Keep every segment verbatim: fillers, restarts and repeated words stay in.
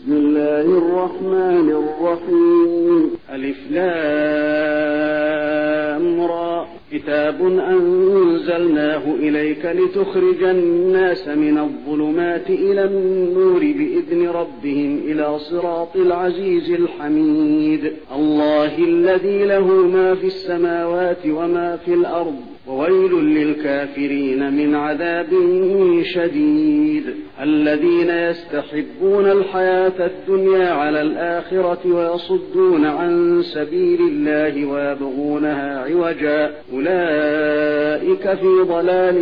بسم الله الرحمن الرحيم. ألف لام را. كتاب أنزلناه إليك لتخرج الناس من الظلمات إلى النور بإذن ربهم إلى صراط العزيز الحميد. الله الذي له ما في السماوات وما في الأرض وويل للكافرين من عذاب شديد. الذين يستحبون الحياة الدنيا على الآخرة ويصدون عن سبيل الله ويبغونها عوجا أولئك في ضلال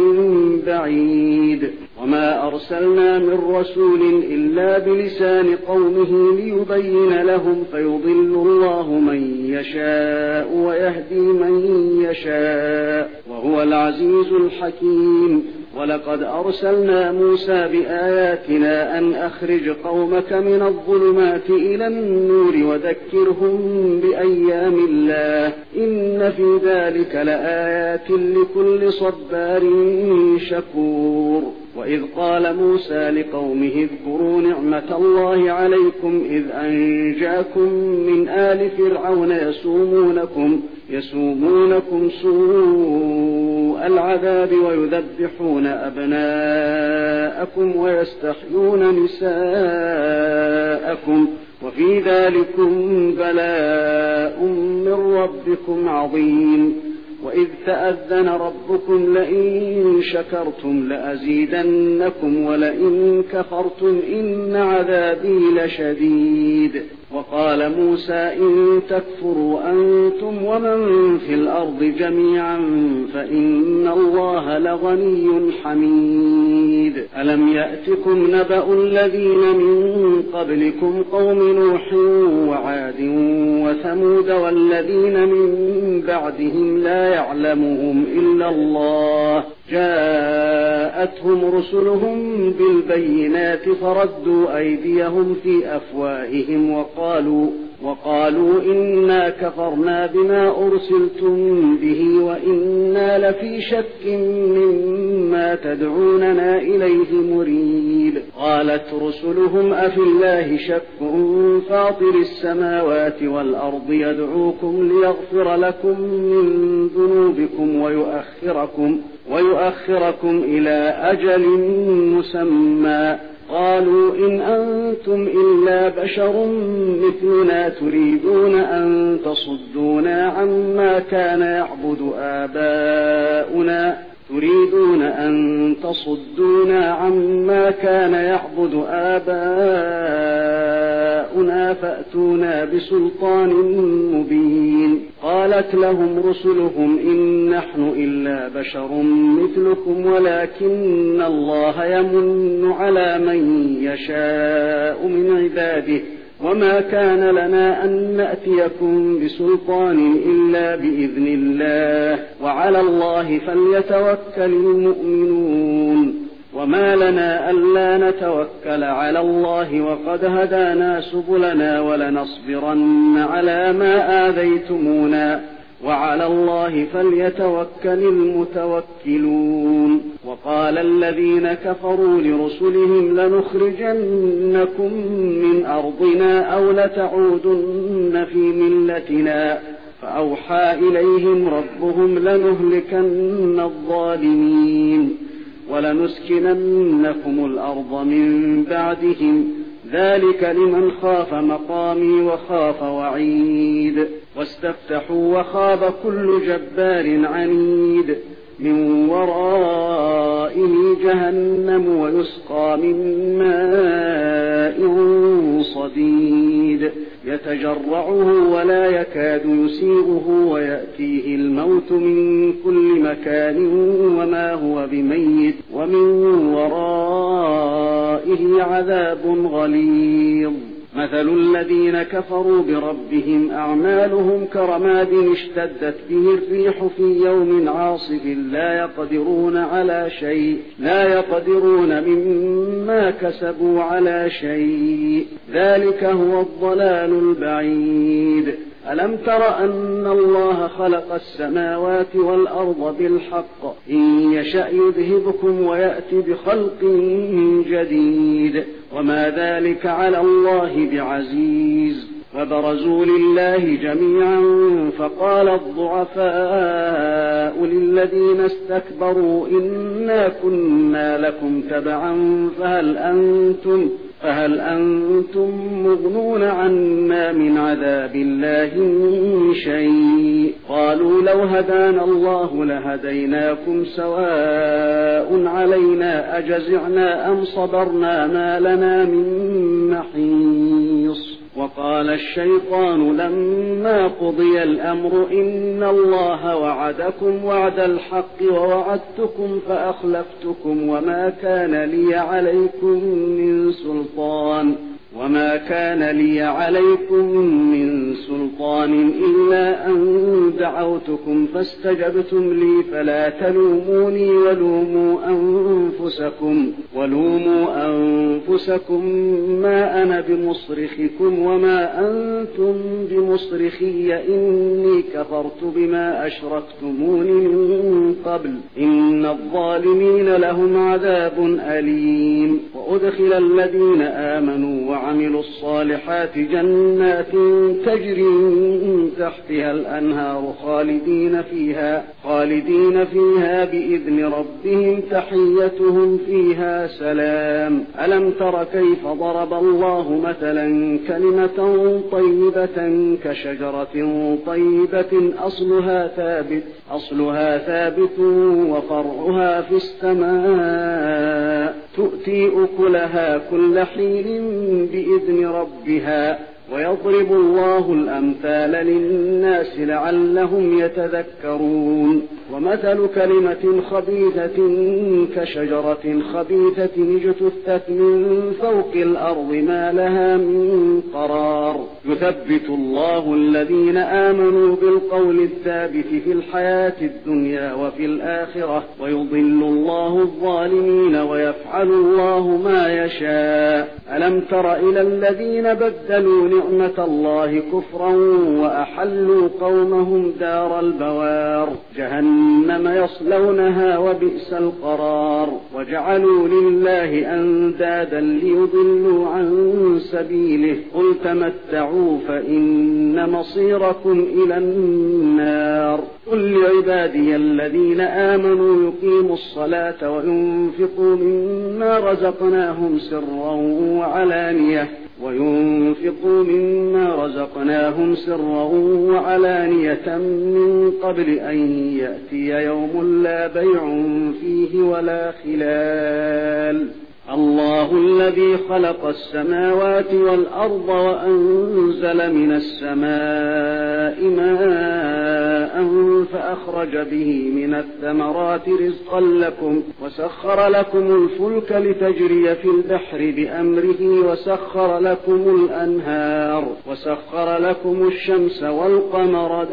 بعيد. وما أرسلنا من رسول إلا بلسان قومه ليبين لهم فيضل الله من يشاء ويهدي من يشاء وهو العزيز الحكيم. ولقد أرسلنا موسى بآياتنا أن أخرج قومك من الظلمات إلى النور وذكرهم بأيام الله إن في ذلك لآيات لكل صبار شكور. وإذ قال موسى لقومه اذكروا نعمة الله عليكم إذ أنجاكم من آل فرعون يسومونكم, يسومونكم سوء العذاب ويذبحون أبناءكم ويستحيون نساءكم وفي ذلكم بلاء من ربكم عظيم. وإذ تأذن ربكم لئن شكرتم لأزيدنكم ولئن كفرتم إن عذابي لشديد. وقال موسى إن تكفروا أنتم ومن في الأرض جميعا فإن الله لغني حميد. ألم يأتكم نبأ الذين من قبلكم قوم نوح وعاد وثمود والذين من بعدهم لا يعلمهم إلا الله جاءتهم رسلهم بالبينات فردوا أيديهم في أفواههم وقالوا, وقالوا إنا كفرنا بما أرسلتم به وإنا لفي شك مما تدعوننا إليه مريب. قالت رسلهم أفي الله شك فاطر السماوات والأرض يدعوكم ليغفر لكم من ذنوبكم ويؤخركم, ويؤخركم إلى أجل مسمى. قالوا إن أنتم إلا بشر مثلنا تريدون أن تصدونا عما كان يعبد آباؤنا تريدون أن تصدونا عما كان يعبد آباؤنا فأتونا بسلطان مبين. قالت لهم رسلهم إن نحن إلا بشر مثلكم ولكن الله يمن على من يشاء من عباده وما كان لنا أن نأتيكم بسلطان إلا بإذن الله وعلى الله فليتوكل المؤمنون. وما لنا ألا نتوكل على الله وقد هدانا سبلنا ولنصبرن على ما آذيتمونا وعلى الله فليتوكل المتوكلون. وقال الذين كفروا لرسلهم لنخرجنكم من أرضنا أو لتعودن في ملتنا فأوحى إليهم ربهم لنهلكن الظالمين ولنسكننكم الأرض من بعدهم ذلك لمن خاف مقامي وخاف وعيد. واستفتحوا وخاب كل جبار عنيد من ورائه جهنم ويسقى من ماء صديد يتجرعه ولا يكاد يسيغه ويأتيه الموت من كل مكان وما هو بميت ومن ورائه عذاب غليظ. مثل الذين كفروا بربهم أعمالهم كرماد اشتدت به الريح في يوم عاصف لا يقدرون على شيء لا يقدرون مما كسبوا على شيء ذلك هو الضلال البعيد. ألم تر أن الله خلق السماوات والأرض بالحق إن يشأ يذهبكم ويأتي بخلق جديد وما ذلك على الله بعزيز. فبرزوا لله جميعا فقال الضعفاء للذين استكبروا إنا كنا لكم تبعا فهل أنتم فهل أنتم مغنون عنا من عذاب الله من شيء قالوا لو هدانا الله لهديناكم سواء علينا أجزعنا أم صبرنا ما لنا من محيص. وقال الشيطان لما قضي الأمر إن الله وعدكم وعد الحق ووعدتكم فأخلفتكم وما كان لي عليكم من سلطان وما كان لي عليكم من سلطان إلا أن دعوتكم فاستجبتم لي فلا تلوموني ولوموا أنفسكم ولوموا أنفسكم ما أنا بمصرخكم وما أنتم بمصرخي إني كفرت بما أشركتمون من قبل إن الظالمين لهم عذاب أليم. وأدخل الذين آمنوا وعملوا الصالحات جنات تجري من تحتها الأنهار خالدين فيها خالدين فيها بإذن ربهم تحيتهم فيها سلام. ألم تر كيف ضرب الله مثلا كلمة طيبة كشجرة طيبة أصلها ثابت أصلها ثابت وفرعها في السماء تؤتي أكلها كل حين بإذن ربها ويضرب الله الأمثال للناس لعلهم يتذكرون. ومثل كلمة خبيثة كشجرة خبيثة اجتثت من فوق الأرض ما لها من قرار يثبت الله الذين آمنوا بالقول الثابت في الحياة الدنيا وفي الآخرة ويضل الله الظالمين ويفعل الله ما يشاء. ألم تر إلى الذين بدلوا نعمة الله كفرا وأحلوا قومهم دار البوار جهنم يصلونها وبئس القرار وجعلوا لله أندادا ليضلوا عن سبيله قل تمتعوا فإن مصيركم إلى النار. قل لعبادي الذين آمنوا يقيموا الصلاة وينفقوا مما رزقناهم سرا وعلانية وينفقوا مما رزقناهم سرا وعلانية من قبل أن يأتي يوم لا بيع فيه ولا خلال. الله الذي خلق السماوات والأرض وأنزل من السماء ماء فأخرج به من الثمرات رزقا لكم وسخر لكم الفلك لتجري في البحر بأمره وسخر لكم الأنهار وسخر لكم الشمس والقمر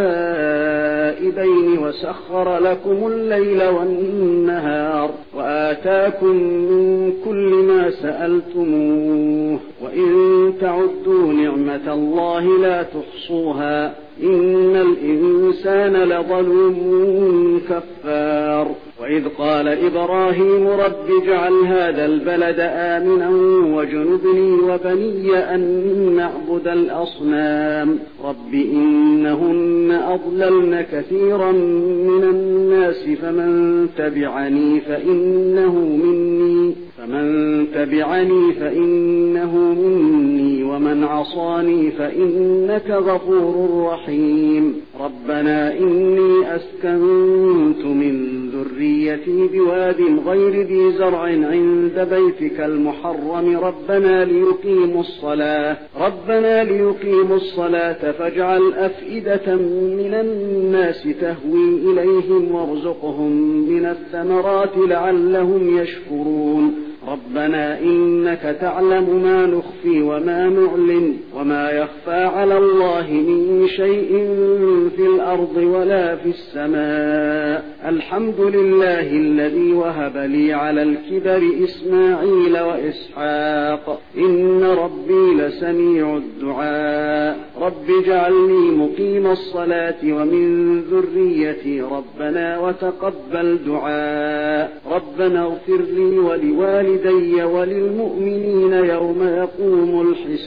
دائبين وسخر لكم الليل والنهار وآتاكم من كل ما سألتموه وإن تعدوا نعمة الله لا تحصوها إن الإنسان لظلوم كفار. وإذ قال إبراهيم رب اجعل هذا البلد آمنا واجنبني وبني أن نعبد الأصنام رب إنهن أضللن كثيرا من الناس فمن تبعني فإنه مني فمن تبعني فإنه مني ومن عصاني فإنك غفور رحيم. ربنا إني أسكنت من ذريتي بواد غير ذي زرع عند بيتك المحرم ربنا ليقيموا الصلاة ربنا ليقيموا الصلاة فاجعل أفئدة من الناس تهوي إليهم وارزقهم من الثمرات لعلهم يشكرون. ربنا إنك تعلم ما نخفي وما نعلن وما يخفى على الله من شيء في الأرض ولا في السماء. الحمد لله الذي وهب لي على الكبر إسماعيل وإسحاق إن ربي لسميع الدعاء. رب اجعلني مقيم الصلاة ومن ذريتي ربنا وتقبل دعاء ربنا اغفر لي ولوالدي وللمؤمنين يوم يقوم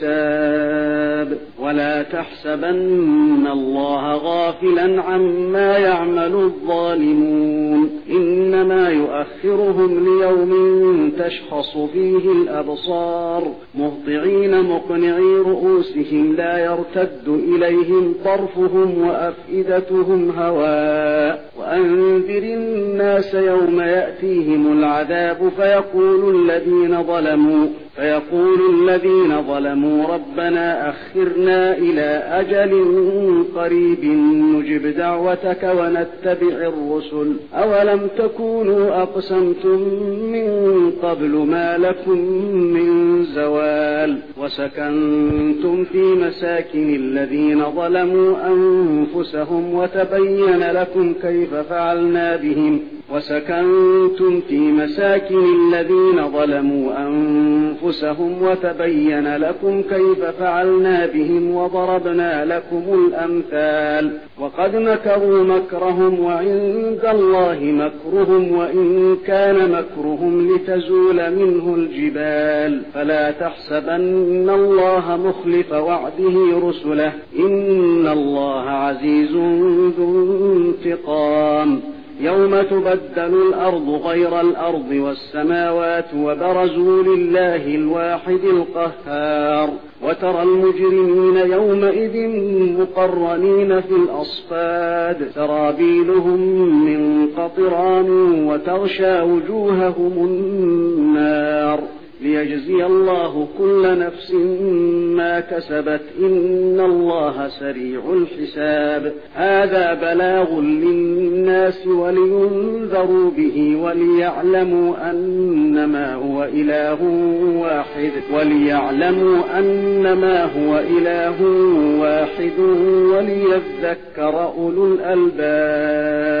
الحساب ولا تحسبن الله غافلا عما يعمل الظالمون إنما يؤخرهم ليوم تشخص فيه الأبصار مهطعين مقنعي رؤوسهم لا يرتد إليهم طرفهم وأفئدتهم هواء وأنذر الناس يوم يأتيهم العذاب فيقول الذين ظلموا فيقول الذين ظلموا ربنا أخرنا إلى أجل قريب نجب دعوتك ونتبع الرسل أولم تكونوا أقسمتم من قبل ما لكم من زوال وسكنتم في مساكن الذين ظلموا أنفسهم وتبين لكم كيف فعلنا بهم وسكنتم في مساكن الذين ظلموا أنفسهم وتبين لكم كيف فعلنا بهم وضربنا لكم الأمثال وقد مكروا مكرهم وعند الله مكرهم وإن كان مكرهم لتزول منه الجبال فلا تحسبن الله مخلف وعده رسله إن الله عزيز ذو انتقام يوم تبدل الأرض غير الأرض والسماوات وبرزوا لله الواحد القهار وترى المجرمين يومئذ مقرنين في الأصفاد سرابيلهم من قطران وتغشى وجوههم النار ليجزي الله كل نفس ما كسبت إن الله سريع الحساب هذا بلاغ للناس ولينذروا به وليعلموا أنما هو إله واحد وليعلموا أنما هو إله واحد وليذكر أولو الألباب.